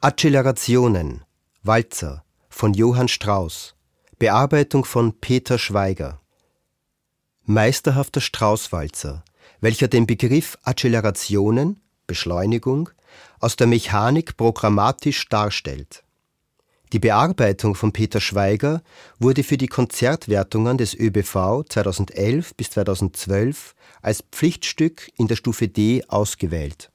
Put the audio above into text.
Accelerationen, Walzer von Johann Strauss, Bearbeitung von Peter Schweiger. Meisterhafter Strauss-Walzer, welcher den Begriff Accelerationen, Beschleunigung, aus der Mechanik programmatisch darstellt. Die Bearbeitung von Peter Schweiger wurde für die Konzertwertungen des ÖBV 2011 bis 2012 als Pflichtstück in der Stufe D ausgewählt.